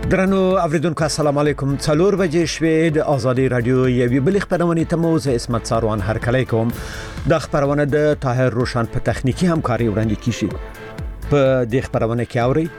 درنو اوریدونکو السلام علیکم. 4 بجې شوې د ازادي رادیو یوې بل خبرونه ته مو زه اسمت ساروان هرکلی کوم. د خبرونه د طاهر روشن په تخنیکی همکاري وړاندې کیږي. په دې خبرونه کې اوري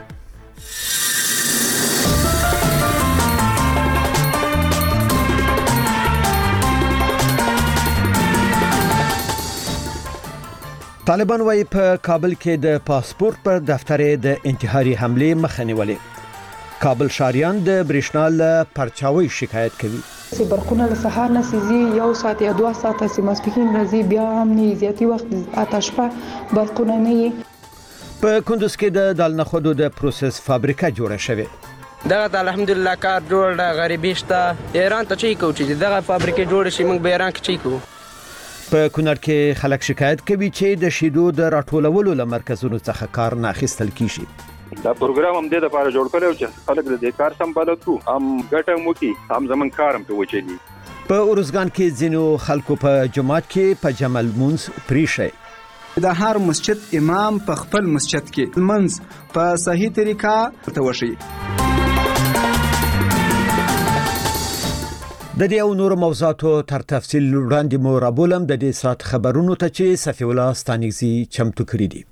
طالبان وايي په کابل کې د پاسپورت پر دفتر د انتحاري حمله مخه نیولې. کابل شاریان د برېښنا له پرچاوي شکایت کوي. سی برقونه له سهار نه سيزي 1 ساعت یا 2 ساعت سي ماسپکین راځي بیا هم نه زیاتی وخت آتشپا برقونه نه. په کندوز کې د دال نخودو د پروسس فابریکه جوړه شوې. دغه الحمدلله کار جوړ د غریبی شته. ایران ته چي کو چې دغه فابریکه جوړ شي موږ به ایران کې چي کو. په کونړ کې خلک شکایت کوي چې د شیدو د راټولولو لمرکزونو څخه کار نه اخیستل کیږي. دا پروګرام هم د لپاره جوړ کړو چې خلک د کار سمبالښت کو هم ګټه مو کی هم زمون کارم ته وچلی. په اورزګان کې ځینو خلکو په جماعت کې په جمل مونږ پریشه د هر مسجد امام په خپل مسجد کې منځ په صحیح طریقه توشي. د دې او نور موضوعاتو تر تفصیل وړاندې مو رابولم د دې سات خبرونو ته چې صفی الله ستانګزي چمتو کړی دي.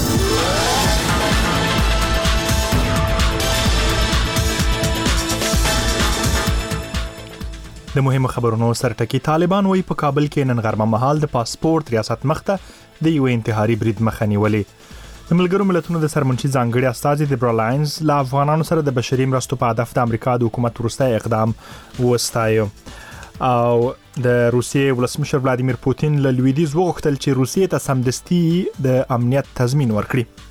د مهمو خبرونو سرټکی طالبان وایي په کابل کې نن غرمه مهال د پاسپورت ریاست مخته د یو انتحاري برید مخه نیولې. د ملګرو ملتونو د سرمنشي ځانګړي استازي دیبرا لاینز لا افغانانو سره د بشري مرستو په هدف د امریکا د حکومت وروستی اقدام وستایو او د روسیې ولسمشر ولادیمیر پوتین له لویدیز وغوښتل چې روسیې ته سمدستي د امنیت تضمین ورکړي.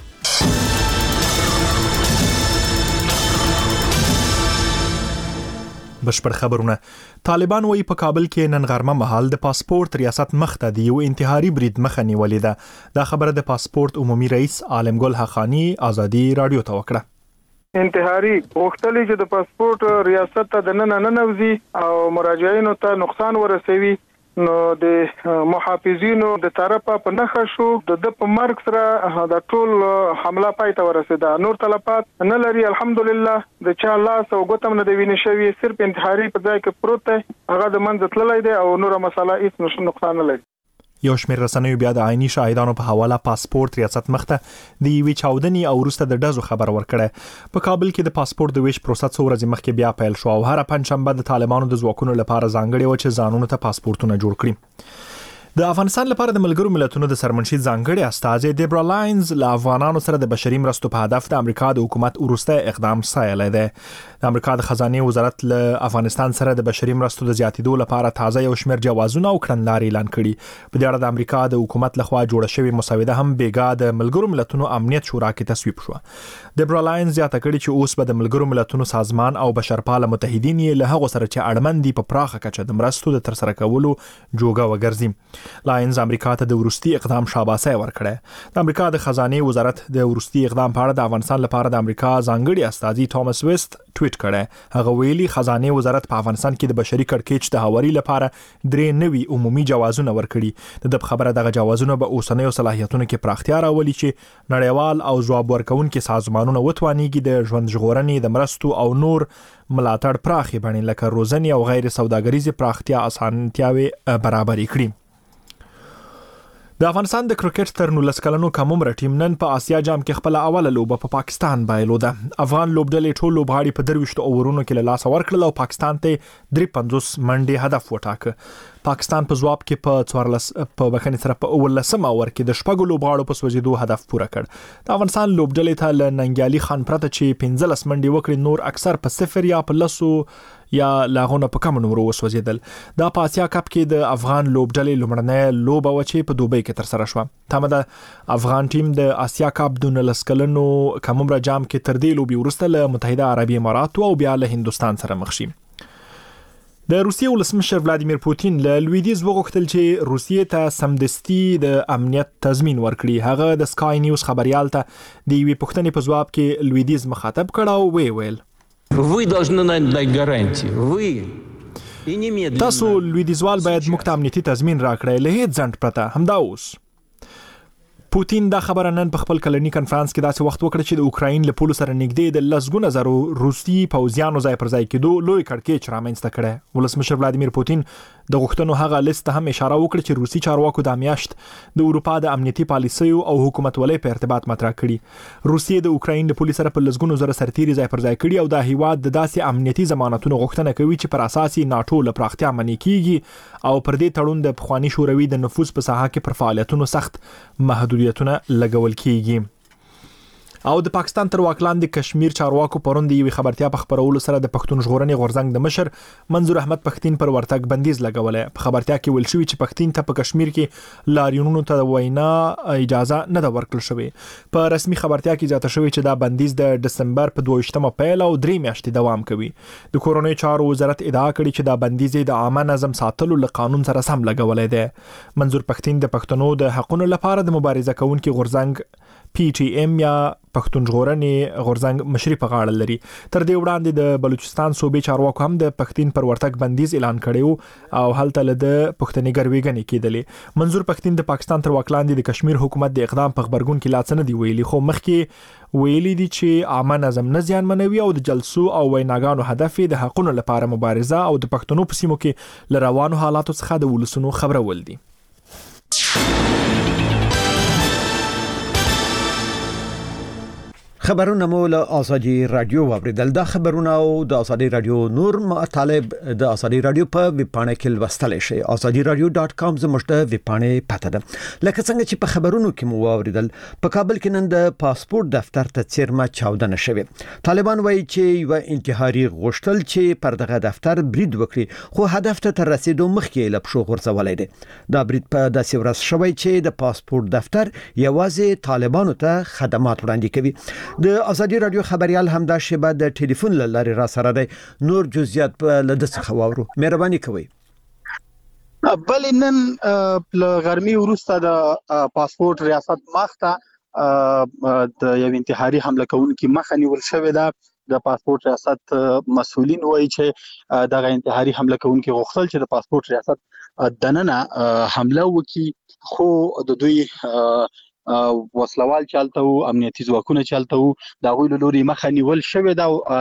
بشپړ خبرونه. طالبان وایي په کابل کې نن غرمه مهال د پاسپورت ریاست مخته د یو انتحاري برید مخه نیولې ده. دا خبره د پاسپورت عمومي رئیس عالم ګل حقانی ازادي رادیو ته وکړه. انتحاري وختلې چې د پاسپورت ریاست ته د نن نوځي او مراجعینو ته نقصان ورسوي نو د محافظینو د طرفه په نخښه شو د په مرګ سره د ټول حمله پای ته ورسېده. نور طلبات نه لري الحمدلله د چا لاس او ګوتم نه دی ویني شوی صرف انتحاري په ځای کې پروت دی هغه د منځ تللی دی او نور مسله هیڅ نقصان نه لري. یو شمېر رسنیو بیا د عیني شاهدانو په حواله پاسپورت ریاست مخته د یوې چاودنې او وروسته د ډزو خبر ورکړه. په کابل کې د پاسپورت د ویش پروسه څو ورځې مخکې بیا پیل شو او هر پنځشنبه د طالبانو د ځواکونو لپاره ځانګړي و چې ځانونو ته پاسپورتونه جوړ کړي. د افغانستان لپاره د ملګرو ملتونو د سرمنشي ځانګړي استازي دیبرا لاینز له افغانانو سره د بشري مرستو په هدف د امریکا د حکومت وروستی اقدام ستایلی دی. د امریکا د خزانه وزارت له افغانستان سره د بشري مرستو د زیاتیدو لپاره تازه یو شمېر جوازونه او کړنلارې اعلان کړي. په دې اړه د امریکا د حکومت لخوا جوړه شوې مسوده هم بیګا د ملګرو ملتونو امنیت شورا کې تصویب شو. دیبرا لاینز زیاته کړي چې اوس به د ملګرو ملتونو سازمان او بشرپاله متحدین یې له هغو سره چې اړمن دي په پراخه کچه د مرستو د ترسره کولو جوګه وګرځي. لاینز امریکا ته د ورستي اقدام شاباسي ورکړه. د امریکا د خزانه وزارت د ورستي اقدام په اړه د افغانستان لپاره د امریکا ځانګړي استازي توماس ویست ټویټ کړه. هغه ویلي خزانه وزارت په افغانستان کې د بشري کړکېچ د هواري لپاره 3 نوي عمومي جوازونه ورکړي. د خبره دغه جوازونه به اوسنیو صلاحیتونو کې پراختیا راولي چې نړیوال او ځواب ورکونکي سازمانونه وتوانيږي د ژوند ژغورنې د مرستو او نور ملاتړ پراخي بڼې لکه روزنې او غیر سوداګریزي پراختیا اسانتیاوي برابر کړي. د افغانستان د کرکټ تر 19 کلنو کم عمر ټیم نن په آسیا جام کې خپل اوله لوبه په پاکستان بایلوده. افغان لوبډلې ټول لوبغاړي په 23 اوورونو کې له لاس ورکړل او پاکستان ته 53 منډې هدف وټاکه. پاکستان په ځواب کې په 14 په بخښنې سره په 19 اوور کې د شپږو لوبغاړو په سوځېدو هدف پوره کړ. د افغانستان لوبډلې ته ل ننګیالي خان پرته چې 15 منډې وکړي نور اکثر په 0 یا په 10 یا لاغونه په کم نمبر وسوځیدل. دا په آسیا کپ کې د افغان لوبډلې لومړنۍ لوبه و چې په دوبۍ کې تر سره شو. تمه افغان ټیم د آسیا کپ د 19 کلنو کم عمر جام کې تر دې لوبي وروسته له متحده عربي اماراتو او بیا له هندستان سره مخ شي. د روسیې ولسمشر ولادیمیر پوتین له لویدیز وغوښتل چې روسیې ته سمدستي د امنیت تضمین ورکړي. هغه د سکای نیوز خبريال ته د یوې پوښتنې په ځواب کې لویدیز مخاطب کړ او ویل Вы должны нам дать гарантии. Вы и немедленно. تاسو لویدیزوال باید موږ ته امنیتي تضمین راکړئ له هیڅ ځنډ پرته همدا اوس. پوتین دا خبره نن په خپل کلنی کنفرانس کې داسې وخت وکړ چې د اوکراین له پولو سره نږدې د لسګونه زرو روسي پوځیانو ځای پر ځای کېدو لوی کړکېچ رامنځته کړی. ولسمشر ولادیمیر پوتین د غوښتنو هغه لیست هم اشاره وکړه چې روسي چارواکو د میاشت د اروپا د امنیتي پالیسیو او حکومتولۍ په ارتباط مطرح کړي. روسیې د اوکراین د پولیسو سره په لسګونو زره سرتیري ځای پر ځای کړي او د هیواد د داسې امنیتي ضمانتونو غوښتنه کوي چې پر اساس ناتو له پراختیا منې کیږي او پر دې تړون د پخوانی شوروي د نفوذ په ساحه کې پر فعالیتونو سخت محدودیتونه لګول کیږي. او د پاکستان تر واک لاندې کشمیر چارواکو پرون د یوې خبرتیا په خبرولو سره د پښتون ژغورنې غورځنګ د مشر منظور احمد پښتين پر ورتګ بندیز لګولې. په خبرتیا کې ویل شوی چې پښتين ته په کشمیر کې لاریونونو ته وینا اجازه نه ده ورکړل شوې. په رسمي خبرتیا کې ځاته شوی چې دا بندیز د دسمبر په 22مه پیل او 3 میاشتې دوام کوي. د کورونی چارو وزارت ادعا کړې چې دا بندیز د عامه نظم ساتلو له قانون سره سم لګولې ده. منظور پښتين د پښتنو د حقوقو لپاره د مبارزه کوونکي غورځنګ PTM یا پښتون ژغورنې غورځنګ مشري په غاړه لري. تر دې وړاندې د بلوچستان صوبې چارواکو هم د پښتين پر ورتګ بندیز اعلان کړی او هلته له د پښتني ګرویګنې کېدلې. منظور پښتين د پاکستان تر واک لاندې د کشمیر حکومت د اقدام په خبرګون کې لاڅ نه دی ویلي، خو مخکې ویلي دي چې عامه نظم نه زیانمنوي او د جلسو او ویناګانو هدف د حقوقو لپاره مبارزه او د پښتنو په سیمو کې ل روانو حالاتو څخه د ولسونو خبرول دي. خبرونه مو له آزادي رادیو واوریدل. دا خبرونه او د آزادي رادیو نور مطالب د آزادي رادیو په ویب پاڼه کې لوستلی شئ. azadiradio.com زموږ د ویب پاڼې پته ده. لکه څنګه چې په خبرونو کې مو واوریدل، په کابل کې نن د پاسپورت دفتر ته څیرمه چاودنه شوې. طالبان وایي چې یو انتحاري غوښتل چې پر دغه دفتر برید وکړي، خو هدف ته تر رسیدو مخکې له پښو غورځولی دی. دا برید په داسې ورځ شوی چې د پاسپورت دفتر یوازې طالبانو ته خدمات وړاندې کوي. د آزادي رادیو خبريال همدا شبه د ټلیفون لارې را سره دی. نور جزئیات په لده څخه واورو. مهرباني کوئ. بل نن غرمي وروسته د پاسپورت ریاست مخته د یو انتحاري حمله کوونکي مخه نیول شوې ده. د پاسپورت ریاست مسؤلین وایي چې دغه انتحاري حمله کوونکي غوښتل چې د پاسپورت ریاست دننه حمله وکړي، خو د دوی وسلوال چالته او امنیتي ځواکونه چالته او د غوی له لوري مخه نیول شوې ده.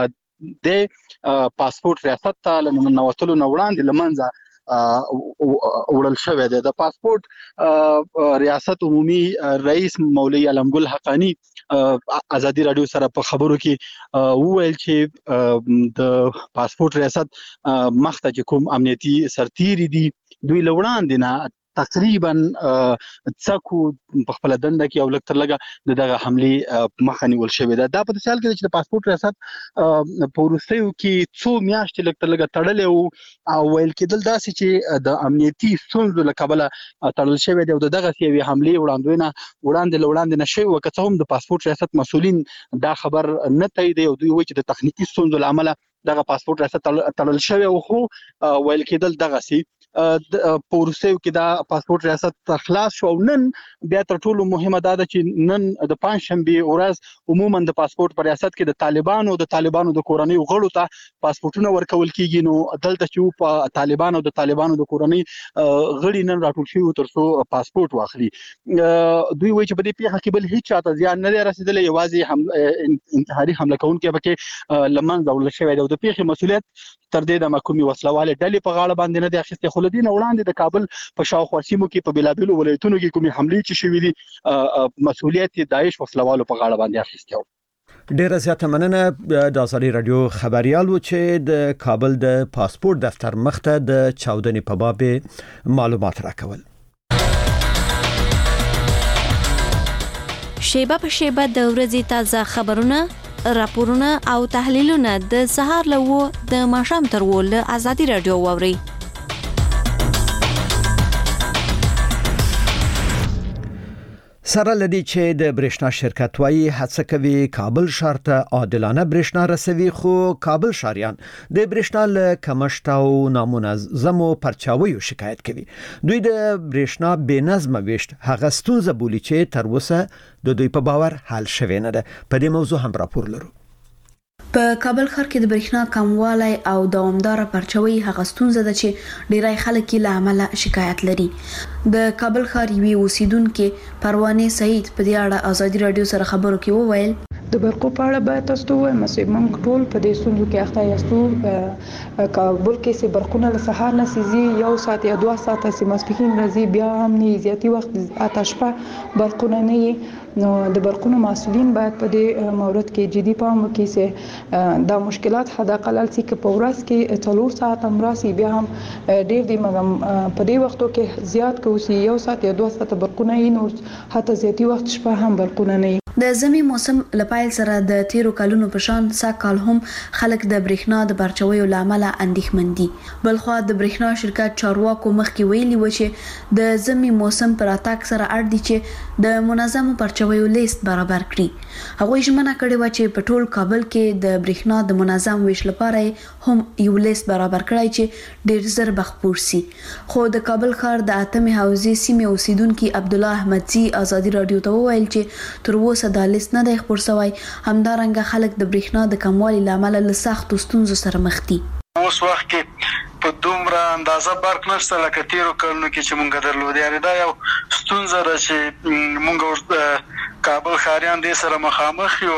د پاسپورت ریاست ته لننوتلو نه وړاندې لمنځه وړل شوې ده. د پاسپورت ریاست عمومي رئیس مولوی علمګل حقانی آزادي رادیو سره په خبرو کې وویل چې د پاسپورت ریاست مخته چې کوم امنیتي سرتیري دي دوی لوړاندې نه تقریبا څکو په خپل دنده کې او لکتر لګه دغه حمله مخه نیول شوې ده. دا په مثال کې چې د پاسپورت ریاست په روسیو کې څو میاشتې لکتر لګه تړلې او ویل کېدل داسې چې د امنیتي ستونزو له کبله تړل شوې ده او دغه یوې حمله وړاندې نشي وکړه. هم د پاسپورت ریاست مسؤلین دا خبر نه تایید او دوی وایي چې د تخنیکی ستونزو لامل دغه پاسپورت ریاست تړل شوی او خو ویل کېدل دغه سي په روسیو کې دا پاسپورت ریاست خلاص شو. نن بیا تر ټولو مهمه دا ده چې نن د پنځشنبه ورځ عموما د پاسپورت پر ریاست کې د طالبانو د کورنۍ غړو ته پاسپورتونه ورکول کیږي. نو دلته چې په طالبانو د کورنۍ غړي نن راټول شي ترڅو پاسپورت واخلي. دوی وایي چې په دې پیښه کې بل هیڅ چاته زیان نه رسیدلی، یوازې انتحاري حمله کوونکي پکې لمنځه وړل شوی دی. د پیښې مسؤلیت تر دې د محکومي وسلواله ډلې په غاړه باندې نه دی اخیستی. خو لدین وړاندې د کابل په شاوخوا سیمو کې په بلابلو ولایتونو کې کومې حملې چې شوې دي مسؤلیت داعش وسلوالو په غاړه باندې اخیستی. ډیره زیاته مننه د آزادي رادیو خبريال و چې د کابل د پاسپورت دفتر مخته د چاودنې په باب معلومات راکول. شیبه په شیبه د ورځې تازه خبرونه، راپورونه او تحلیلونه د سهار له د ماښام تر ول آزادي رادیو واوري. سره لدی چې د برېښنا شرکت وايي هڅه کوي کابل ښار ته عادلانه برېښنا رسوي، خو کابل ښاریان د برېښنا له کمښت او نامنظمو پرچاویو شکایت کوي. دوی د برېښنا بې نظمه ویشت هغه ستونزه بولي چې تر اوسه د دوی په باور حل شوی نه ده. په دې موضوع هم راپور لرو. په کابل ښار کې د برېښنا کموالی او دوامداره پرچوي هغه ستونزه ده چې ډیری خلک یې له امله شکایت لري. د کابل ښار یوې اوسیدونکو پروانه سعید په دې اړه ازادي رادیو سره خبرو کې وویل د برقو په اړه باید تاسو وایم چې موږ ټول په دې ستونزو کې اخته یاستو. کابل کې سي برقونه له سهار نه سيزي 1 ساعت یا 2 ساعت سي ماسپخین راځي بیا هم نه زیاتی وخت آتشپه برقونه نه. نو د برقونو مسؤلین باید په دې مورد کې جدي پام وکړي چې دا مشکلات حدا قلل سي کې په ورځ کې 3 ساعت هم راسي بیا هم ډېر دی مګم په دې وختو کې زیات کوسي 1 ساعت یا 2 ساعت برقونه یې نو حتی زیاتی وخت شپه هم برقونه نه. د زمي موسم لپاره سره د تیرو کلونو په شان ساکال هم خلک د برېښنا د پرچوي لامل اندېښمن دي. بلخو د برېښنا شرکت چارواکو مخکې ویلي و چې د زمي موسم پر اتاک سره اړ دي چې د منظم پرچوي لیست برابر کړي. هغه ژمنه کړې و چې په ټول کابل کې د برېښنا د منظم ویش لپاره هم یو لیست برابر کړی چې ډېر زر بخپور سي. خو د کابل ښار د اتمه حوزې سیمه اوسیدونکو عبد الله احمدزي ازادي رادیو ته وویل چې تر اوسه د لیست نه دی خبر شوی. همدارنګه خلک د برېښنا د کموالي لامل له سختو ستونزو سره مخ دي. اوس وخت کې په دومره اندازه برق نشته لکه تیرو کلونو کې چې مونږ درلودي. یعنی دا یو ستونزه ده چې مونږ کابل ښاریان دې سره مخامخ یو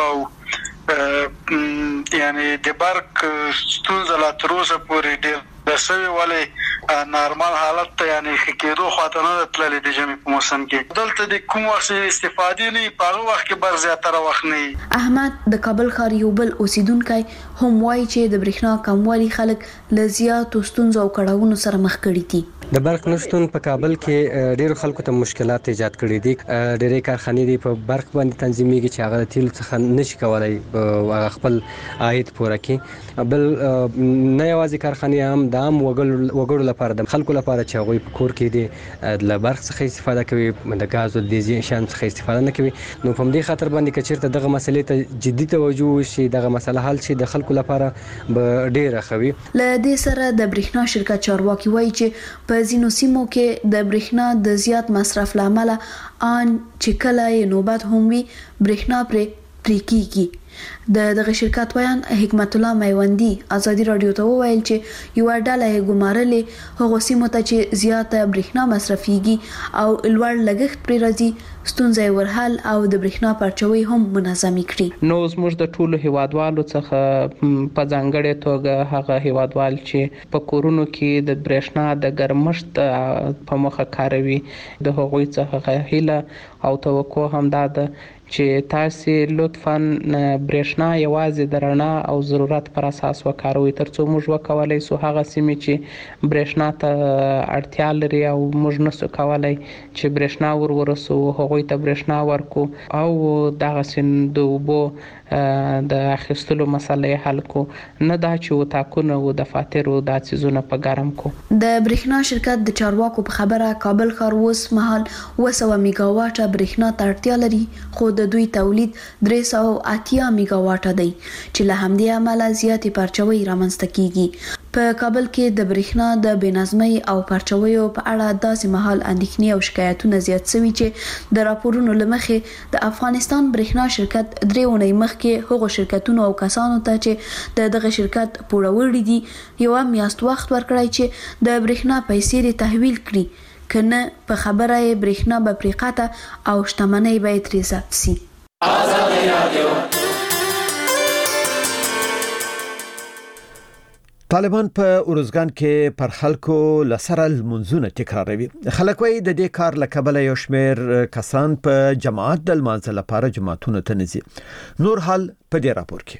او یعنی د برق ستونزه لا تر اوسه پورې ډېر دسوي ولې نارمال حالت ته یعنی کېدو خاطر نه تللی د جمع په موسم کې دلته د کوم وخت استفادې نه په وخت کې بر زیاتره وخت نه. احمد د کابل ښار یو بل اوسیدونکو هم وایي چې د برېښنا کموالی خلک له زیاتو ستونزو او کړاوونو سره مخ کړي دي. د برق نشټون په کابل کې ډېر خلکو ته مشکلات ایجاد کړي دي. ډېرې کارخانې دي په برق باندې تنظیمېږي چې هغه تیل څخه نشي کولای هغه خپل عاید پوره کړي. بل نه یوازې کارخانې هم د عام وګړو لپاره د خلکو لپاره چې هغوی په کور کې دي د برق څخه استفاده کوي د غاز او دیزل شان څخه استفاده نه کوي. نو په دې خاطر باندې چې چیرته دغه مسلې ته جدي توجه وشي دغه مسله حل شي د خلکو لپاره به ډېر خوي. ل دې سره د برېښنا شرکت چارواکي وایي چې په ځینو سیمو کې د برېښنا د زیات مصرف لامل ان چې کله نوبت هم وي برېښنا پرې کیږي. دغه شرکت ویان حکمت الله میوندی ازادي رادیو ته وویل چې یو ډله یې ګمارلې هغه سیمو ته چې زیاته برېښنا مصرفيږي او لوړ لګښت پرې راځي ستونزې ورحل او د برېښنا پرچوي هم منظمي کړي. نو زموږ د ټولو هیوادوالو څخه په ځانګړې توګه هغه هیوادوال چې په کورونو کې د برېښنا د ګرمښت په مخه کاروي د هغوی څخه هیله او توقع هم ده چې تاسو لطفاً برېښنا یوازې د رڼا او ضرورت پر اساس وکاروئ ترڅو موږ وکولای سو هغه سیمې چې برېښنا ته اړتیا لري او موږ نسو کولای چې برېښنا ورسو هغوی ته برېښنا ورکو او دغه سند وبو د اخیستلو مسلې حل کو نه دا چې وتاکونه او د فاتیرو د چیزونو په ګرم کو. د برېښنا شرکت د چارواکو په خبره کابل ښار اوس مهال 200 میگا واټه برېښنا ته اړتیا لري خو د دوی تولید 380 میگا واټه دی چې له همدې عمله زیاتې پرچوي رامنځته کیږي. په کابل کې د برېښنا د بېنظمۍ او پرچویو په اړه داسې مهال اندېښنې او شکایتونه زیات شوي چې د راپورونو لمخې د افغانستان برېښنا شرکت 3 اونۍ مخکې هغو شرکتونو او کسانو ته چې دغه شرکت پوروړي دي یو میاشت وخت ورکړی چې د برېښنا پیسې تحویل کړي کنه په خبره برېښنا به پریقاته او شتمنۍ به ترې ضبط شي. آزادي رادیو طالبان په اورزګان کې پر خلکو لسره المنځونه تکراروي. خلک وايي د دې کار لکبل یو شمیر کسان په جماعت د المنځ لپاره جماعتونو ته نزي. نور حال په دې راپور کې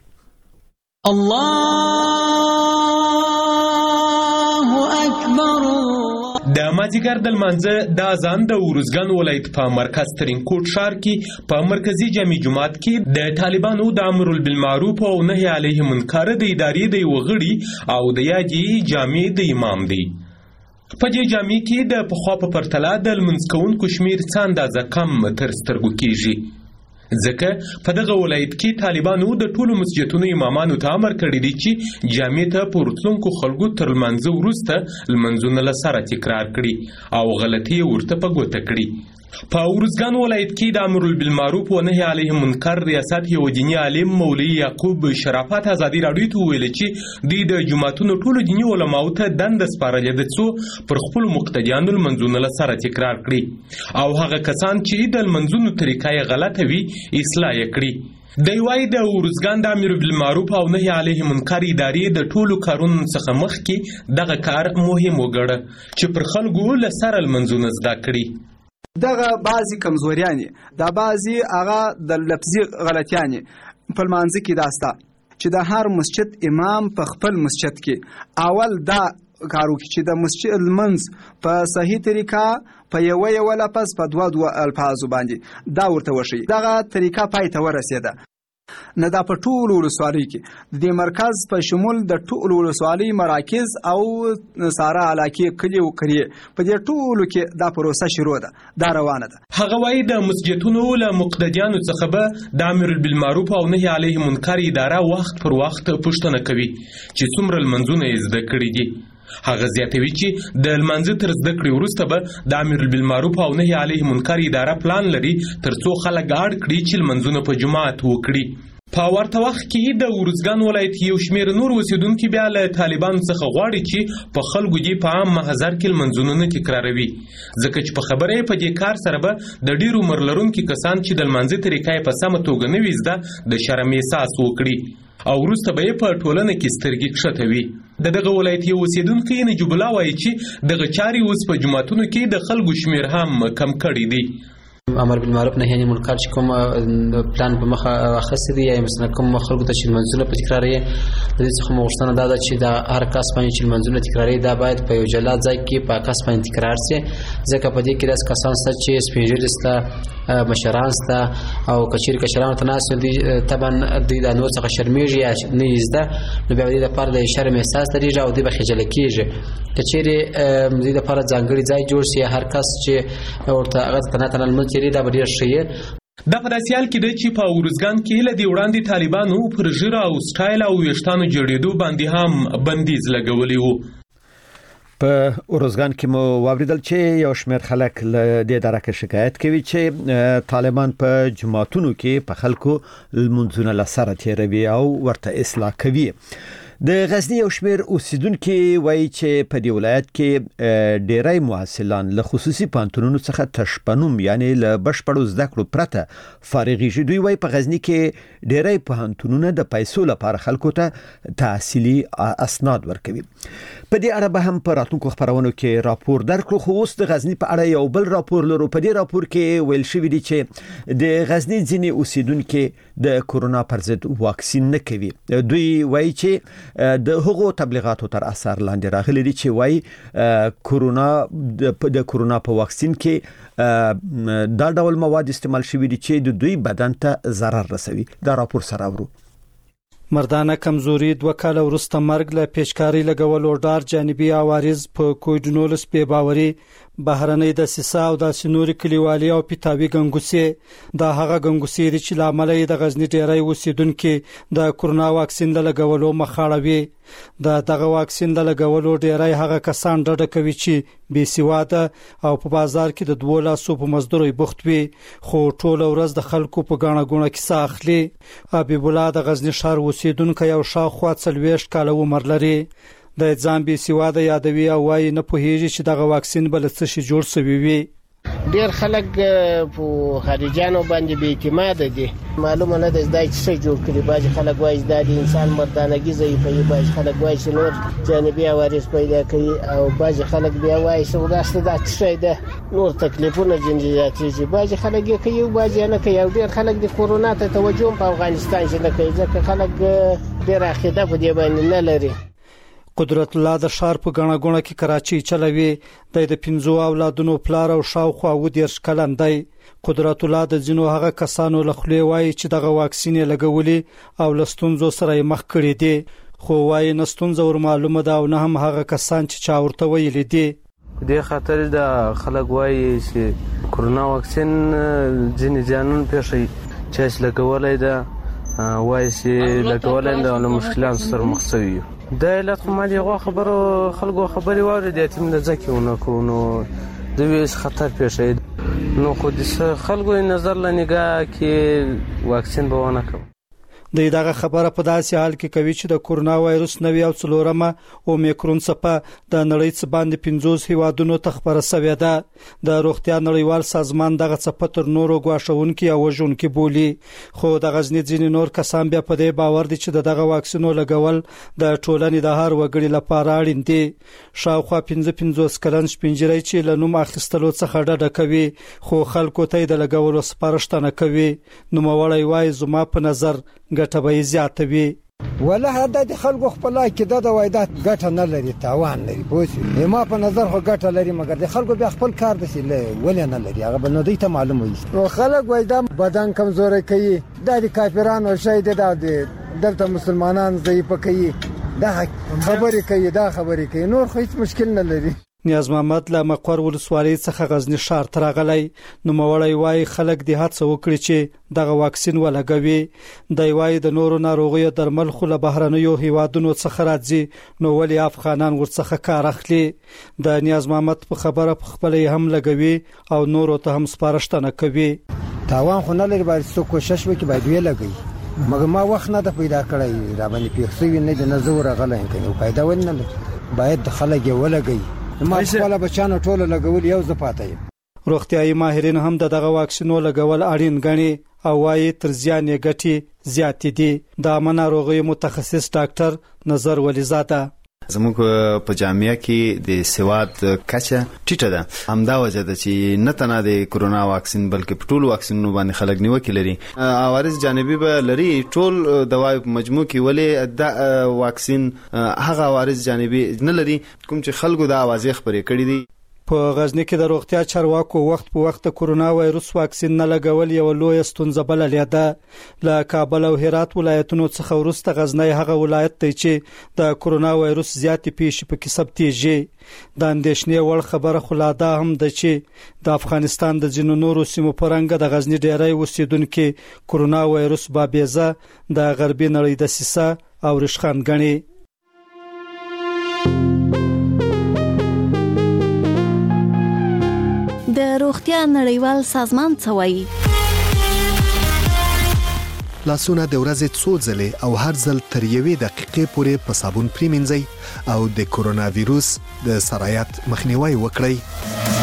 الله اکبر. د مازیګر د لمانځه د اذان د اورزګان ولایت په مرکز ترینکوټ ښار کې په مرکزی جامع جماعت کې د طالبانو د امر بالمعروف او نهي علیه منکر د ادارې د وغړي او د یادې جامع د امام دی. په دې جامع کې د پخوا په پرتله د لمونځ کوونکو شمیر څه اندازه کم تر سترګو کېږي ځکه په دغه ولایت کې طالبانو د ټولو مسجدونو امامانو ته امر کړی دی چې جامع ته په راتلونکو خلکو تر لمانځه وروسته لمونځونه له سره تکرار کړي او غلطۍ ورته په ګوته کړي. په ارزګان ولایت کې د امر بالمعروف و نهي علیه المنکر ریاست یو دینی عالم مولوی یعقوب شرافت ازادي راډیو ته ویل چې د جماعتونو ټولو دینی علماو ته دند سپارلې ده څو پر خپل مقتدیانو المنځونه لسره تکرار کړي او هغه کسان چې د المنځونو طریقې غلطه وي اصلاح کړي د یوای د ارزګان د امر بالمعروف او نهي علیه المنکر ادارې د ټولو کارونو څخه مخکې دغه کار مهم وګڼه چې پر خلکو لسره المنځونه زده کړي. دغه بعضی کمزوریانې دا بعضی هغه د لفظي غلطیانې په لمانځه کې داسته چې د هر مسجد امام په خپل مسجد کې اول دا کار وکړي چې د مسجد المنځ په صحیح طریقه په یو لفظ په دوه الفاظو باندې دا ورته وشي. دغه طریقه پای ته ورسېده نه دا په ټولو ولسوالۍ کې د مرکز په شمول د ټولو ولسوالۍ مراکز او ساره علاقې کلي او قریې په دې ټولو کې دا پروسه شروع ده دا روانه ده. هغه وایي د مسجدونو له مقتدیانو څخه به د امر بالمعروف او نهي علیه المنکر اداره وخت پر وخت پوښتنه کوي چې څومره لمنځونه یې زده کړي دي. هغه زیاتوي چې د لمانځه تر زده کړې وروسته به د امر بالمعروف او نهي علیه المنکر اداره پلان لري ترڅو خلک اړ کړي چې لمانځونه په جماعت وکړي. په ورته وخت کې د ارزګان ولایت یو شمېر نور اوسیدونکي بیا له طالبانو څخه غواړي چې په خلکو دې په عام محضر کې لمانځونه نه تکراروي ځکه چې په خبره یې په دې کار سره به د ډېرو عمر لرونکي کسان چې د لمانځه طریقه یې په سمه توګه نه وي زده د شرم احساس وکړي او وروسته به یې په ټولنه کې سترګې کښته وي. د دغه ولایت یو اوسیدونکی نجیب الله وایي چې دغه چارې اوس په جوماتونو کې د خلکو شمېر هم کم کړی دی. امر بالمعروف نهي عن المنکر چې کوم پلان په مخه اخیستی دی یا مثلا کوم خلکو ته چې منځونه په تکراري د دې څخه مغوښتنه دا ده چې د هر کس باندې چې منځونه تکراري دا باید په یو جلا ځای کې په کس باندې تکرار شي ځکه په دې کې داس کسان ست چې سپیژل ستا مشران ستا او کچیر کشران ته ناس دي طبعا د نور څخه شرمېږي یا نه یزده نو بیا د لپاره د شرم احساس لري او د بخجل کېږي کچېری د لپاره ځانګړي ځای جوړ شي هر کس چې ورته هغه ته نه دا به ډېر ښه یې. دا په داسې حال کې ده چې په ارزګان کې له دې وړاندې طالبانو پر ژیره او سټایل او ویښتانو جوړېدو باندې هم بندیز لګولی و. په ارزګان کې مو واوریدل چې یو شمېر خلک له دې درکه شکایت کوي چې طالبان په جماعتونو کې په خلکو لمونځونه لسره تیروي او ورته اصلاح کوي. د غزنی یو شمېر اوسیدونکو وایي چې په دې ولایت کې ډېری محصلان له خصوصي پوهنتونونو څخه تشپنوم یعنی له بشپړو زده کړو پرته فارغېږي. دوی وایي په غزنی کې ډېری پوهنتونونه د پیسو لپاره خلکو ته تحصیلي اسناد ورکوي. په دې اړه به هم په راتلونکو خبرونو کې راپور درکړو. خو اوس د غزنی په اړه یو بل راپور لرو. په دې راپور کې ویل شوی دی چې د غزنی ځینې اوسیدونکو د کورونا پر ضد واکسین نه کوي. دوی وایي چې د هغو تبلیغاتو تر اثر لاندې راغلي دي چې وایي د کورونا په واکسین کې دا ډول مواد استعمال شوي دي چې د دوی بدن ته ضرر رسوي. دا راپور سره ورو. مردانه کمزوري 2 کال وروسته مرګ له پیشکاری لګولو ډار جانبي عوارض په کووډ-19 په باوري بهرنۍ د سیسا او د سنوري کلیوالي او پیتاوي ګنګوسي دا هغه ګنګوسي دي چې لامل یې د غزنی ډیری اوسیدونکو د کورونا واکسین لګولو مخاړوي. دغه واکسین لګولو ډیری هغه کسان ډډه کوي چې بې سواده او په بازار کې د 2 لاسو په مزدوري بوخت وي خو ټول ورځ د خلکو په غاڼه غونه کې ساخلي. حبیب الله د غزنی شهر اوسیدونکو یو شاوخوا 40 کال عمر لري. د ځان بې سواده یادوي او وايي نه پوهیږي چې دغه واکسین بل څه شي جوړ شوی وي. ډیر خلک په خارجانو باندې بې اعتماد دي معلومه نه ده چې څه جوړ کړي. باج خلک وایي د انسان مردانګي ضعیفه باج خلک وایي چې نور جانبي عوارض پیدا کوي او باج خلک بیا وایي چې وراسته د څه ده نور تکلیفونه جنجیاتي باج خلک یې کوي باج نه کوي. او ډیر خلک د کورونا ته توجه په افغانستان کې نه کوي ځکه خلک ډیر عقیده په دې باندې نه لري. قدرت الله د شهر په غاڼه غونه کې کراچي چلوي. د 15 اولادونو پلار او شاوخوا 10 کلن دی. قدرت الله د جنو هغه کسانو لخوا وایي چې دغه واکسین لګولي او لستونزو سره مخ کړي دي خو وایي نستونزو ور معلومه ده او نه هم هغه کسان چې چا ورته ویلي دي. د خاطر د خلک وایي چې کورونا واکسین ځینې ځانون پېښي چې لګولای ده وایي چې لګولای ده نو مشکلات سره مخ شوي. د علت مالي خبرو خلکو خبري واره د یتیم د ځکهونه کو نو د ویس خطر پیښ نو خو د خلکو نظر له نگاه کې واکسین به ونه کوي. د دغه خبره په داسې حال کې کوي چې د کورونا وایروس نوې او څلورمه اومیکرون څپه د نړۍ څخه باندې 50 هیوادونو ته خبره شوې ده. د روغتیا نړیوال سازمان دغه څپه تر نورو غواښونکو او وژونکو بولي، خو د غزنی ځینې نور کسان بیا په دې باور دي چې دغه واکسینو لګول د ټولنې د هر وګړي لپاره اړین دي. شاوخوا 55 کلن شپنجری چې لنوم اخیستلو څخه ډډه کوي خو خلکو ته د لګولو سپارښتنه کوي. نو مولای وای زما په نظر ګټه به زیاته وي. والله د خلکو خپل کې د وایدات ګټه نه لري، تاوان لري. پوه ما په نظر خو ګټه لري، مګر د خلکو بیا خپل کار دسي ولې نه لري، هغه بل نه دی ته معلوم وي. نو خلک وایدا بدن کمزوري کوي، د کافرانو شهید دلته مسلمانان ضعیف کوي، دا خبرې کوي، نور خو هیڅ مشکل نه لري. نیاز محمد له مقر ولسوالۍ څخه غزنی ښار ته راغلی. نو مولای وای خلک د هڅه وکړي چې دغه واکسین ولګوي. د وای د نورو ناروغیو درمل خو له بهرنیو هیوادونو څخه راځي، نو ولی افغانان ورڅخه کار اخلي. د نیاز محمد په خبره په خپل هم لګوي او نورو ته هم سپارښتنه کوي. تاوان خو نه لري، باید څوک کوشش وکړي باید وی لګي، مګر ما وخت نه د پیدا کړی را باندې پیښوي نه د نظر غلای کوي، پیدا ول نه لري، باید خلک یې ولګي. ما خپل بچانو ټول لګول یو زپاتای. روغتيایي ماهرین هم دغه واکسینو لګول اړین ګڼي او وايي تر زیان یې ګټي زیات دي. د مناروغي متخصص ډاکټر نظر ولیزاده زموږ په جامعه کې د سواد کچه ټیټه ده، همدا وجه ده چې نه تنه د کورونا واکسین بلکې په ټول واکسینونو باندې خلک نیوکه لري. عوارض جانبي به لري، ټول دوايي په مجموع کې ولې د واکسین هغه عوارض جانبي نه لري کوم چې خلکو د اوازې خبرې کړې دي. په غزنی کې د روغتیا چارواکو وخت په وخت کورونا وایروس واکسین نه لګول یو لوی ستونزه بللې ده. له کابل او هرات ولایتونو څخه ورسته غزنی هغه ولایت دی چې د کورونا وایروس زیاتې پیښې پکې ثبتېږي. د اندېښنې وړ خبره خو لا دا هم ده چې د افغانستان د ځینو نورو سیمو په رنګ د غزنی ډیری اوسیدونکو کورونا وایروس بابیزه د غربي نړۍ د سیسه او رشخان غني. د روغتیا نړیوال سازمان څه وایي؟ لاسونه د ورځې څو ځلې او هر ځل تر یوې دقیقې پورې په صابون پریمنځئ او د کورونا وایروس د سرایت مخنیوي وکړئ.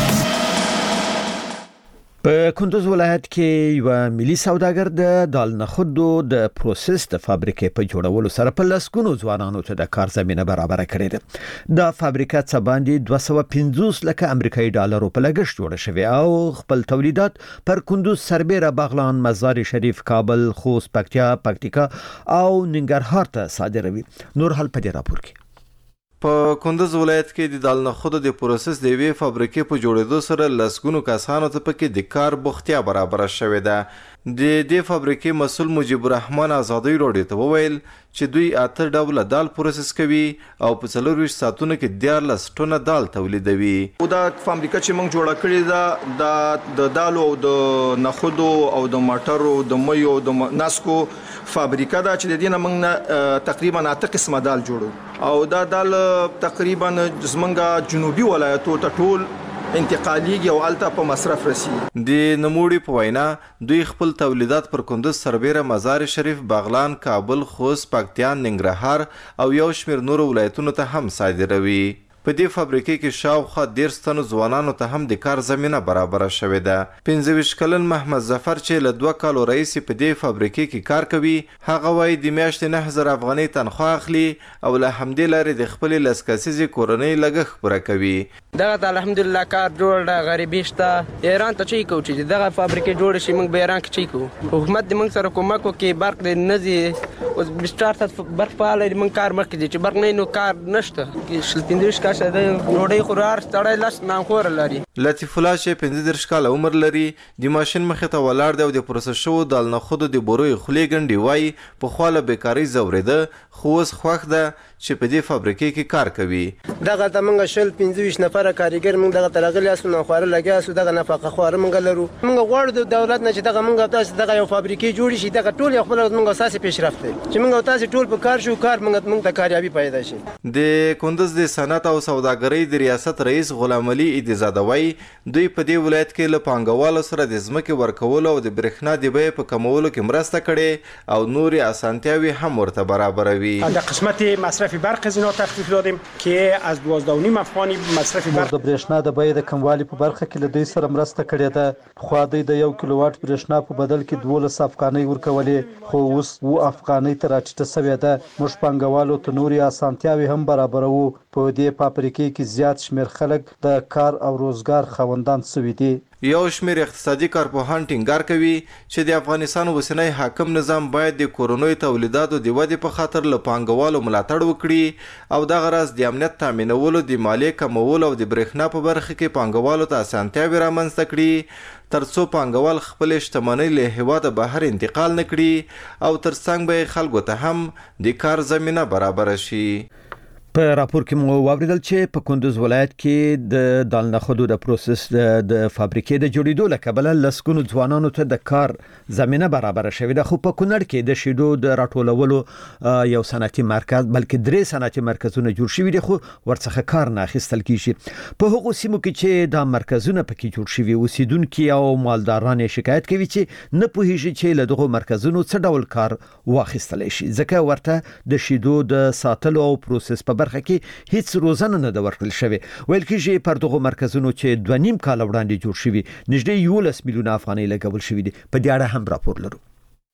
په کندوز ولایت کې یو ملي سوداګر د دال نخودو د پروسس د فابریکې په جوړولو سره په لسګونو ځوانانو ته د کار زمينه برابر کړې ده. د فابریکه څخه باندې 250 لک امریکایي ډالر په لګښت جوړه شوی او خپل تولیدات پر کندوز، سربېره، بغلان، مزار شریف، کابل، خوست، پکتیکا او ننګرهار ته صادروي. نور حال په دې راپور کې. په کندوز ولایت کې د دال نخودو د پروسس د یوې فابریکې په جوړېدو سره لسګونو کسانو ته پکې د کار بوختیا برابر شوې ده. د دې فابریکې مسؤل مجيب الرحمن آزادۍ راډیو ته وویل چې دوی 8 ډوله دال پروسس کوي او په 24 ساعتونو کې 14 ټنه دال تولیدوي. دا فابریکه چې موږ جوړه کړې ده د دالو او د نخودو او د مټرو د مېو او د ناسکو فابریکه ده چې د دې نه موږ تقریبا 8 قسمه دال جوړو او دا دال تقریبا زمونږ جنوبي ولایتو ته ټول انتقالیږي او الته په مصرف رسی. د نموړي په وینا دوی خپل تولیدات پر کندوز، سربېره، مزار شریف، بغلان، کابل، خوست، پکتیا، ننګرهار او یو شمېر نورو ولایتونو ته هم صادروي. په دې فابریکې کې شاوخوا 13 تنو ځوانانو ته هم د کار زمينه برابر شوې ده. 25 کلن محمد ظفر چې له 2 کالو رئیس په دې فابریکې کې کار کوي، هغه وايي د میاشتې 9000 افغانۍ تنخواه اخلي او له همدې لارې د خپل لسکسیزي کورنۍ لګښت پوره کوي. دغه الحمدلله کار جوړ ده، غریبي شته. ایران ته چي کو چې دغه فابریکې جوړ شي، موږ به ایران کې چي کو. حکومت دې موږ سره کومک وکړي، برق دې نزي اوس بسټارت برق فعال دې موږ کار مخکې دي چې برق نه نو کار نشته. شلتیندوش کاشه ده نوړې خورار ستړی لاس نام خور لري. لطیف الله چې 15 کاله عمر لري، د ماشين مخې ته ولاړ دی او د پروسس شوو دال نخودو د بوروي خولې ګنډي وای په خواله بیکاری زورېده، خو اوس خوښ ده چې په دې فابریکې کې کار کوي. دغه ته موږ 25 نفر کاریګر موږ دغه ترغلي اسو نه خوره لګیا اسو دغه نفقه خوره موږ لرو. موږ غواړو د دولت نه چې دغه موږ تاسو دغه یو فابریکې جوړ شي دغه ټول خپل موږ اساسي پیشرفت چې موږ تاسو ټول په کار شو کار موږ ته کاریابي پیدا شي. د کندز د صنعت او سوداګرۍ د ریاست رئیس غلام علي ایدزاده وایي دوی په دې ولایت کې له پانګوالو سره د ځمکې ورکولو او د برېښنا د بیې په کمولو کې مرسته کړې او نورې اسانتیاوې هم ورته برابروي. در قسمت مصرف برق از اینا تخفیف دادیم که از 12.5 افغانی مصرف برق د برېښنا د بیې د کموالي په برخه کې له دوی سره مرسته کړې ده. پخوا دوی د 1 کیلو واټ برېښنا په بدل کې 12 افغانۍ ورکولې خو اوس 7 افغانۍ ته راټیټه شوې ده. موږ پانګوالو ته نورې اسانتیاوې هم برابروو. په دې فابریکې کې زیات شمېر خلک د کار او روزګار خاوندان شوي دي. یو شمېر اقتصادي کارپوهان ټینګار کوي چې د افغانستان اوسنی حاکم نظام باید د کورنیو تولیداتو د ودې په خاطر له پانګوالو ملاتړ وکړي او دغه راز د امنیت تامینولو د مالیې کمولو او د برېښنا په برخه کې پانګوالو ته اسانتیاوې رامنځته کړي ترڅو پانګوال خپلې شتمنۍ له هېواده بهر انتقال نه کړي او ترڅنګ به خلکو ته هم د کار زمینه برابره شي. په راپور کې مو واوریدل چې په کندوز ولایت کې د دال نخودو د پروسس د فابریکې د جوړېدو لکبله لسګونو ځوانانو ته د کار زمينه برابر شوې ده. خو په کونړ کې د شیدو د راټولولو یو صنعتي مرکز بلکې 3 صنعتي مرکزونه جوړ شوي دي خو ورڅخه کار نه اخیستل کیږي. په هغو سیمو کې چې د مرکزونه پکې جوړ شوي اوسیدونکو او مالداران شکایت کوي چې نه پوهیږي چې له دغه مرکزونو څه ډول کار واخیستل شي ځکه ورته د شیدو د ساتلو او پروسس په برخه کې هیڅ روزنه نه د ورکړل شوی. ویل کېږي پر دغه مرکزونو چې 2.5 کال وړاندې جوړ شوی نږدې 11 میلیونه افغانۍ لګول شوی دي. په دې اړه هم راپور لرو.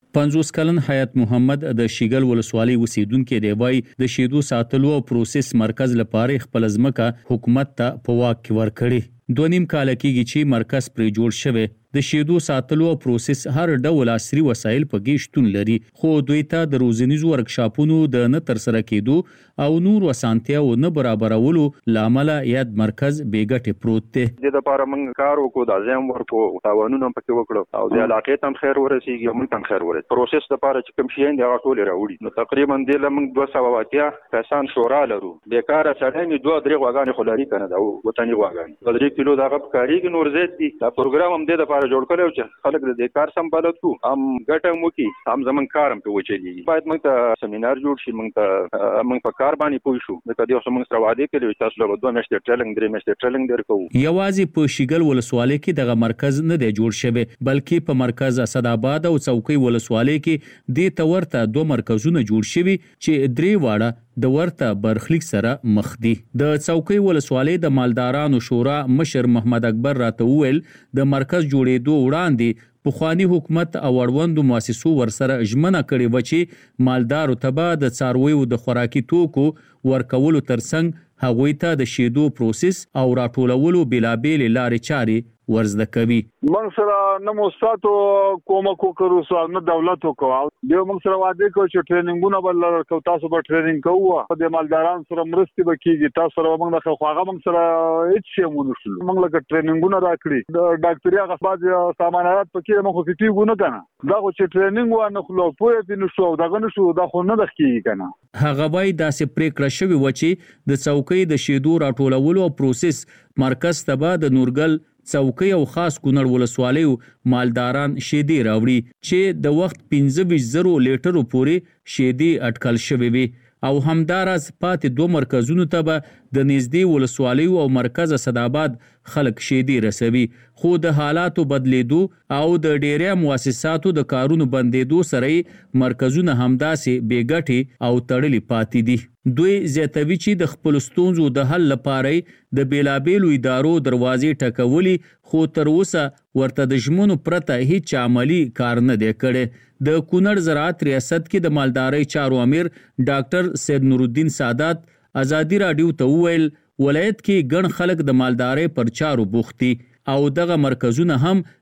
50 کلن حیات محمد د شیګل ولسوالۍ اوسیدونکو دی وای د شیدو ساتلو او پروسس مرکز لپاره خپل ځمکه حکومت ته په واک کې ورکړي. 2.5 کال کېږي چې مرکز پر جوړ شوی. د شیدو ساتلو او پروسس هر ډول عصري وسایل پکې شتون لري خو دوی ته د روزنیزو ورکشاپونو د نه تر سره کېدو او نور وسانتیاو نه برابرولو لامل یاد مرکز بیګټه پروت دی. د لپاره موږ کار وکړو د ځم ورکو تاوانونه پکې وکړو او د علاقې تم خیر ورسیږي موږ تم خیر ورسیږي. پروسس لپاره چې کوم شي نه راټول راوړي نو تقریبا د موږ 280 کسان شورا لرو. بیکاره سړی نه 2-3 غواګانې خلاري کنه دا وطني غواګانې 3 کیلو دا غب کاریږي نور زیات دي. دا پروګرام هم د لپاره جوړ کړو چې خلک د کار سمبالت کو هم ګټه مو کی هم زمون کارم په وچلی باید موږ ته سیمینار جوړ شي موږ په کار باندې پوه شو د کدی اوس موږ سره وعده کړو تاسو له 2 میاشتې ټریننګ 3 میاشتې ټریننګ درکو. یوازې په شیګل ولسوالۍ کې دغه مرکز نه دی جوړ شوی بلکې په مرکز اسداباد او څوکۍ ولسوالۍ کې د تورته 2 مرکزونه جوړ شوي چې 3 واړه د ورته برخلیک سره مخ دي. د څوکۍ ولسوالۍ د مالدارانو شورا مشر محمد اکبر راته ویل د مرکز جوړېدو وړاندې پخوانی حکومت او اړوندو مؤسسو ورسره ژمنه کړې و چې مالدارو ته به د څارویو د خوراکي توکو ورکولو ترڅنګ هغوی ته د شیدو پروسس او راټولولو بلابل لارې چارې ورزده کوي. موږ سره نه مستاتو کومک وکړو سو نه دولت وکړو دیو موږ سره وعده کوي چې ټریننګونه بل لرو تاسو به ټریننګ کوو په دې مالداران سره مرستې وکړي تاسو سره موږ د خواغه موږ سره هیڅ شی مونږ نشو موږ لکه ټریننګونه راکړي د ډاکټري هغه باز سامانات پکې موږ خو کیږو نه دا خو چې ټریننګ و نه خلو پوهه دې نشو دغه نشو دا خو نه دخکیږي کنه. هغه وای داسې پریکړه شوی و چې د څوکۍ د شیدو راټولولو او پروسس مرکز ته د نورګل څوکۍ او خاص کونړ ولسوالیو مالداران شیدې راوړي چې د وخت 15,000 لیټرو پورې شیدې اټکل شوی وي او همدارس پاتې 2 مرکزونو ته به د نږدې ولسوالیو او مرکز اسداباد خلک شیدې رسوي خو د حالاتو بدلیدو او د ډیری مؤسساتو د کارونو بندیدو سره مرکزونه همداسې بیګټي او تړلي پاتې دي. دوی زیاتوي چې د خپل ستونزو د حل لپاره د بیلابیلو ادارو دروازې ټکولي خو تر اوسه ورته د ژمنو پرته هیڅ عملی کار نه دی کړی. د کونړ زراعت ریاست کې د مالدارۍ چارو امیر ډاکټر سید نور الدین سادات ازادي رادیو ته وویل ولایت کې ګڼ خلک د مالدارۍ پر چارو بوختي او دغه مرکزونه هم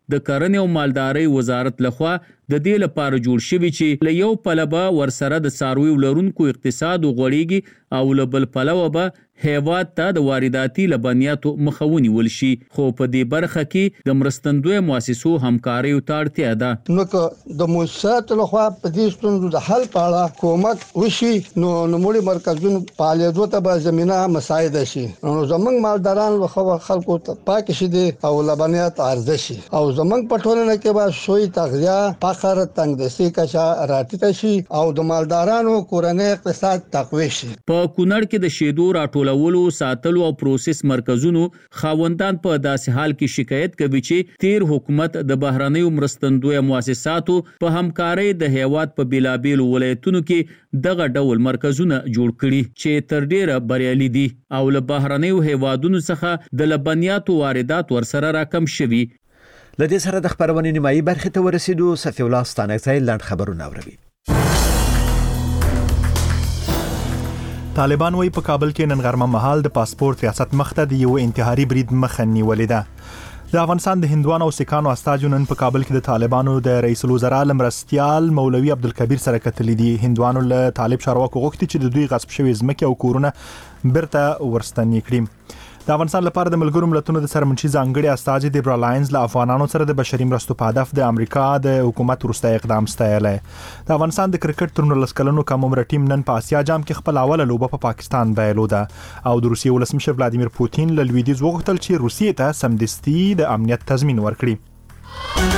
د کرنې او مالدارۍ وزارت لخوا د دې لپاره جوړ شوی چې له یو پلوه ورسره د څارویو لرونکو اقتصاد غوړیږي او له بل پلوه به هیواد ته د وارداتي لبنیاتو مخه ونیول شي، خو په دې برخه کې د مرستندوی مؤسسو همکاریو ته اړتیا ده. نو که د مؤسساتو لخوا په دې ستونزو د حل په اړه کومک وشي نو نوموړي مرکزونو فعالیتونو ته به زمينه مساعده شي، نو زمونږ مالداران لخوا خلکو ته پاک شي دي او لبنیات عرضه شي او زمونږ په ټولنه کې به سوی تغذیه، فقر، تنگدستي کچا راټیټه شي او د مالدارانو کورنۍ اقتصاد تقویه شي. په کونړ کې د شیدو راټولولو، ساتلو او پروسس مرکزونو خاوندان په داسې حال کې شکایت کوي چې تیر حکومت د بهرنیو مرستندوی مؤسساتو په همکارۍ د هیواد په بیلابیلو ولایتونو کې دغه ډول مرکزونه جوړ کړي چې تر ډیره بریالي دي او له بهرنیو هیوادونو څخه د لبنیاتو واردات ورسره راکم شوي. لدې سره د خبرونې نیمایي برخې ته ورسېدو. صفي الله ستانکزی لاند خبرونه اوري. طالبان وایي په کابل کې نن غرمه مهال د پاسپورت ریاست مخته د یو انتحاري برید مخه نیولې ده. د افغانستان د هندوانو او سکانو استازو نن په کابل کې د طالبانو د رئیس الوزرا مرستیال مولوي عبدالکبیر سره کتلې دي. هندوانو له طالب چارواکو غوښتي چې د دوی غصب شوی ځمکې او کورونه برته ورستنې کړي. د افغانستان لپاره د ملګرو ملتونو د سرمنشي ځانګړي استازي دیبرا لاینز له افغانانو سره د بشري مرستو په هدف د امریکا د حکومت وروستی اقدام ستایلی. د افغانستان د کرکټ تر 19 کلنو کم عمره ټیم نن په اسیا جام کې خپل اوله لوبه په پاکستان بایلوده او د روسیې ولسمشر ولادیمیر پوتین له لویدیځ وغوښتل چې روسیې ته سمدستي د امنیت تضمین ورکړي.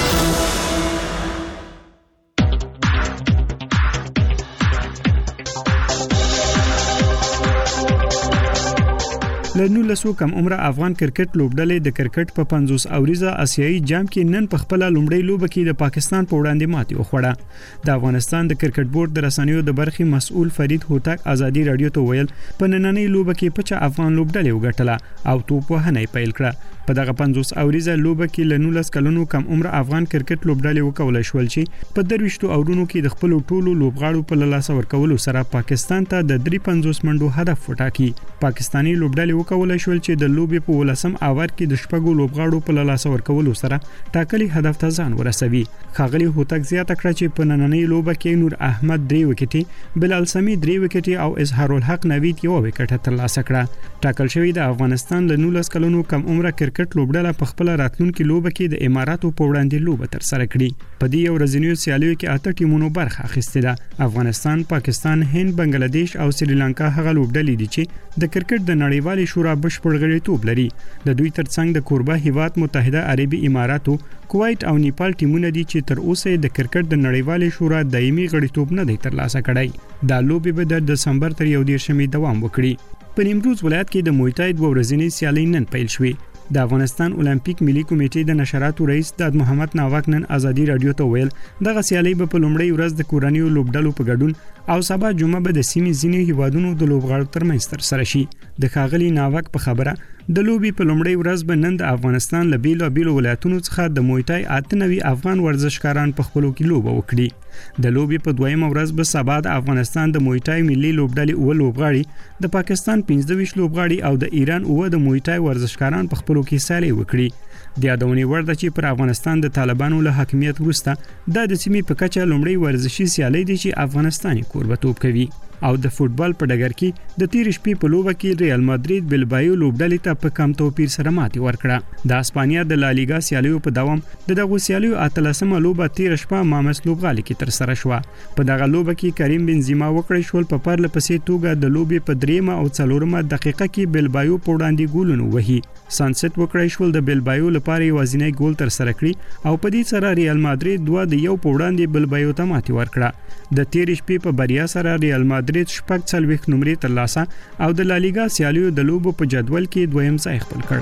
له 19 کم عمره افغان کرکټ لوبډلې د کرکټ په 50 اوریزه آسیایي جام کې نن په خپل لومړی لوبه کې د پاکستان په وړاندې ماتې وخوړه. د افغانستان د کرکټ بورډ د رسنیو د برخې مسؤل فرید هوتک ازادي رادیو ته ویل په نننۍ لوبه کې 50 افغان لوبډلې وګټله او توپ وهنه پیل کړه. په دغه 50 اوریزه لوبه کې له 19 کلونو کم عمره افغان کرکټ لوبډلې وکولای شول چې په 23 اورونو کې د خپل ټولو لوبغاړو په لاس ورکولو سره پاکستان ته د 350 منډو هدف وټاکي. پاکستانی لوبډلې وکولای شول چې د لوبې په ولسم اوور کې د شپږو لوبغاړو په لاس ورکولو سره ټاکلي هدف ته ځان ورسوي. ښاغلي هوتک زیاته کړه چې په نننۍ لوبه کې نور احمد 3 وکټې، بلال سمی 3 وکټې او اظهار الحق نوید 1 وکټه ترلاسه کړه. ټاکل شوی د افغانستان له 19 کلونو کم عمره کرکټ لوبډله په خپل راتلونکي لوبه کې د اماراتو په وړاندې لوبه تر سره کړي. په دې ورځنیو سیالیو کې 8 ټیمونو برخه اخیستې ده. افغانستان، پاکستان، هند، بنگلاديش او سریلانکا هغه لوبډلې دي چې د کرکټ د نړیوالې شورا بشپړ غړیتوب لري. د دوی ترڅنګ د کوربه هیواد متحده عربي اماراتو، کویت او نیپال ټیمونه دي چې تر اوسه د کرکټ د نړیوالې شورا دایمي غړیتوب نه دی ترلاسه کړی. دا لوبې به د دسمبر تر 1 دوام وکړي. په نیمروز ولایت کې د موی تای 2 ورځنی سیالي نن پیل شوې. د افغانستان اولمپیک ملي کمیټې د نشراتو رئیس داد محمد ناوک نن ازادي رادیو ته ویل دغه سیالي به په لومړی ورځ د کورنیو لوبډلو په ګډون او سبا جمعه به د سیمې ځینې هیوادونو د لوبغاړو ترمنځ تر سره شي. د ښاغلي ناوک په خبره د لوبي په لومړی ورځ به نن د افغانستان له بیلو ولایتونو څخه د موی تای 98 افغان ورزشکاران په خپلو کې لوبه وکړي. د لوبي په دویمه ورځ به سبا د افغانستان د موی تای ملي لوبډلې 9 لوبغاړي، د پاکستان 15 لوبغاړي او د ایران 9 د موی تای ورزشکاران په خپلو کې سیالي وکړي. د یادونې وړ ده چې پر افغانستان د طالبانو له حاکمیت وروسته د سیمې په کچه لومړی ورزشي سیالي دي چې افغانستان کوربه‌توب کوي. او د فوتبال په ډګر کې د تیر شپې په لوبه کې ریال مادرید بلبایو لوبډلې ته په کم توپیر سره ماتې ورکړه. د اسپانیا د لالیګا سیالیو په دوام د دغه سیالیو اتلسمه لوبه تیر شپه مامس لوبغالي کې تر سره شوه. په دغه لوبه کې کریم بنزیما وکړی شول په پرله پسې توګه د لوبې په 3 او 4 دقیقه کې بلبایو په وړاندې ګولونه وهي. سانسټ وکړی شول د بلبایو لپاره یوازینی ګول تر سره کړی او په دې سره ریال مادرید 2 د 1 په وړاندې بلبایو ته ماتې ورکړه. د تیر شپې په بریا سره ریال مادرید شپږ څلوېښت نمرې ترلاسه او د لالیګا سیالیو د لوبو په جدول کې دویم ځای خپل کړ.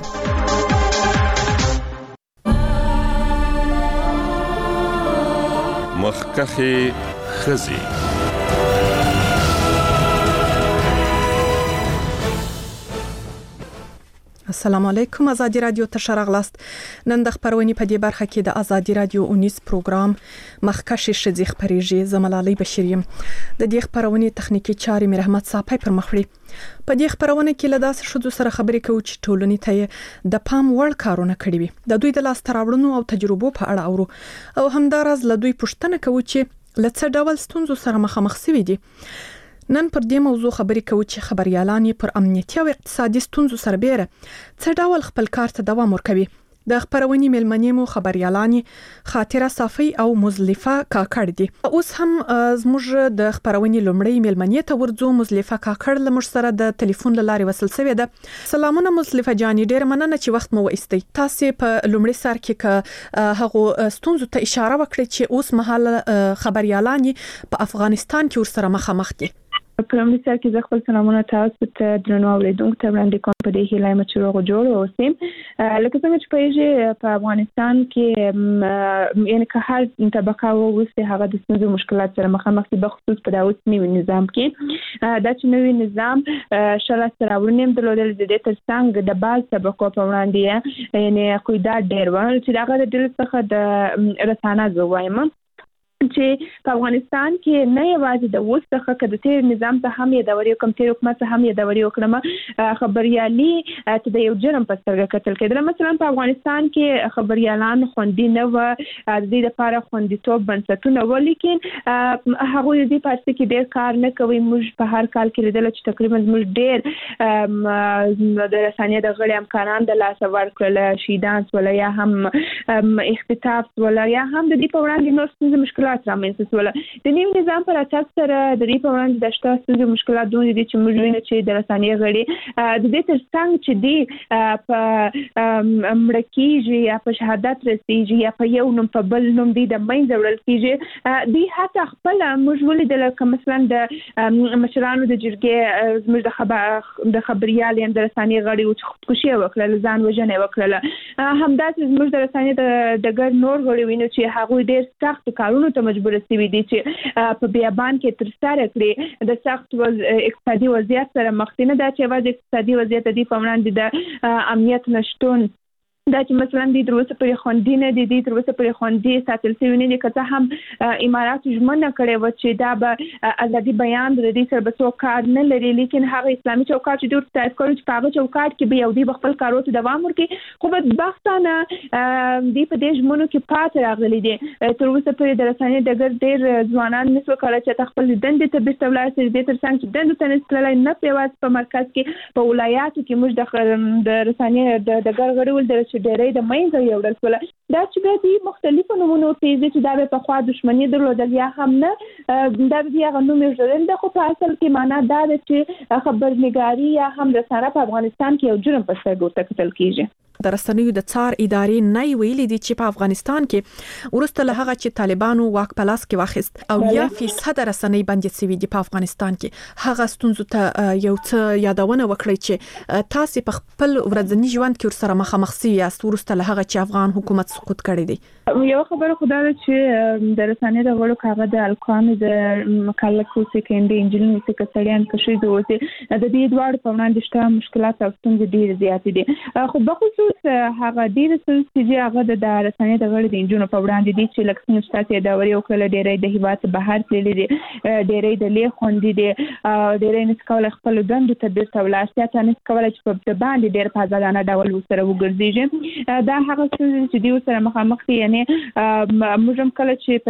مخکخې ښځې. السلام علیکم. ازادي رادیو ته شراغلاست. نن د خبرونې په دې برخه کې د ازادي رادیو 19 پروګرام مخکښ شذې خبرېږي. زملالۍ بشریم د دې خبرونې تخنیکی چارې مې رحمت صاحب پر مخ وړي. په دې خبرونه کې له داسې شذو سره خبرې کوو چې ټولنې ته د پام وړ کارونه کړي وي. د دوی د لاس تراوړنو او تجربو په اړه اورو او همدارز له دوی پوښتنه کوو چې له څه ډول ستونزو سره مخامخ شوي دي. نن پر دې موضوع خبرې کوو چې خبريالان پر امنیتي او اقتصادي ستونزو سربېره څه ډول خپل کار ته دوام ورکوي. د خبرونې ملمنې مو خبريالان خاطره صافي او مزلفه کاکړ دي. اوس هم زموږ د خبرونې لومړی ملمنې ته ورځو. مزلفه کاکړ لمر سره د ټلیفون لارې وصل شوې ده. سلامونه مزلفه جاني، ډېر مننه چې وخت مو وایستئ. تاسو په لومړی سر کې هغه ستونزو ته اشاره وکړئ چې اوس مهال خبريالان په افغانستان کې ورسره مخامخ دي. په لومړي سر کې زه خپل سلامونه تاسو ته درنو اوریدونکو ته وړاندې کوم په دې هیله چې روغ جوړ اوسئ. لکه څنګه چې په افغانستان کې یعنی که هر طبقه ووسي هغه د ستونزو مشکلات سره مخامخ دي، بخصوص په داوود نوي نظام کې. دا چې نوي نظام شرع سراورنیم درلودل د دې ترڅنګ د باز طبقو په وړاندې یعنی قیدات ډېر و چې دا غوډه ډېر څخه د رسانه زوایم چې په افغانستان کې نه یوازې د اوس څخه کده تیر نظام ته هم یادوري کوم تیر حکومت ته هم یادوري وکړم خبريالي ته د یو جرم په سترګه کتل کېدل. مثلا په افغانستان کې خبريالان خوندي نه و، د دې لپاره خوندیتوب بنسټونه و، لیکن هغه دې پاتې کې ډېر کار نه کوي. موږ په هر کال کې لیدل چې تقریبا موږ ډېر د رسنۍ د غړي امکانات د لاس ورکړل، شیدان ولا یا هم اختطاف ولا یا هم د دې په وړاندې نور څه مشکلات رامنځته شول. د نوي نظام پر اساس سره د دې په وړاندې د شته مشکلات دوی دي چې موږ وینو چې د رسنۍ غړي د دې ترڅنګ چې دی په مړکیږي یا په شهادت رسیږي یا په یو نوم په بل نوم دی د منځ وړل کیږي. دی حتی خپل موږ ولیدل چې مثلا د مشرانو د جرګې زموږ د خبريال یا د رسنۍ غړي او خودکشي وکړل، ځان وژنه وکړل. همداسې زموږ د رسنۍ د ګډ نور غړي وینو چې هغه ډېر سخت کارونه ته مجبور شوي دي چې په بیابان کې تر سره کړي. د سخت اقتصادي وضعیت سره مخ دي، نه دا چې یوازې اقتصادي وضعیت دی په وړاندې د امنیت نشټون دا چې مثلا د دروسه پر خوندې نه دي د دروسه پر خوندې ساتل شوی نه دي. که هم امارات ژمنه کړې و چې دا به ازادي بیان د دې سره به څو کار نه لري، لیکن هغه اسلامي چوکاټ چې دوی تایید کړو چې په هغه چوکاټ کې به یو دی خپل کارو ته دوام ورکړي. خو بدبختانه دی په دې ژمنو کې پات راغلي دي. تر اوسه پورې د رسنۍ ډېر ځوانان نسو کړی چې خپل دندې ته بیرته ولاړ شي. د ترڅنګ چې دندو ته نسلای نه پیواز په مرکز کې په ولایاتو کې موږ د رسنۍ د ګرغړول د ډېرې د مینځ یوړل کول. دا چې د مختلفو نمونو تیزه چې دا په خوا دښمنی درلودل یا هم نه دا بیا غنوم یوړل د خو په اصل کې معنا دا ده چې خبرنګاری یا هم رسنۍ په افغانستان کې یو جرم په سترګو ته کتل کیږي. د رسنیو د څار ادارې نه ویلي دي چې په افغانستان کې ورسته له هغه چې طالبانو واک په لاس کې واخیست او 1% رسنۍ بندي شوې دي په افغانستان کې، هغه ستونزو ته یو څه یادونه وکړي چې تاسو په خپل ورځني ژوند کې سره مخامخ شوي یاست ورسته له هغه چې افغان حکومت سقوط کړی دی. یو خبره خو دا ده چې د رسنۍ د غړو کاغه د الکوانو د مکلفو سکندې انجلونو څخه کسړیان کشي دوی د دې دوړ په وړاندې شته مشکلات او ستونزې ډېر زیات دي. خو بخصوص هغه ډېر څه چې هغه د رسنۍ د غړو د انجونو په وړاندې دي چې لکه ستاسو د اوري وکړل ډېرې د هیواد بهر تللي دي، ډېرې د لې خوندې دي، ډېرې نسکول خپل دندو ته بیرته ولاړ ته نسکول چې په باندې ډېر په ځانانه ډول سره وګرځي. دا هغه څه چې دوی سره مخامخ دي. یعنی موږ هم کله چې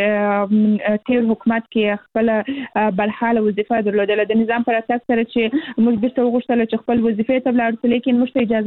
په تیر حکومت کې خپل بلحاله وظیفه درلودله د نظام پر اساس سره چې موږ بیرته وغوښتل چې خپل وظیفه ته ولاړ شو، لیکن موږ ته اجازه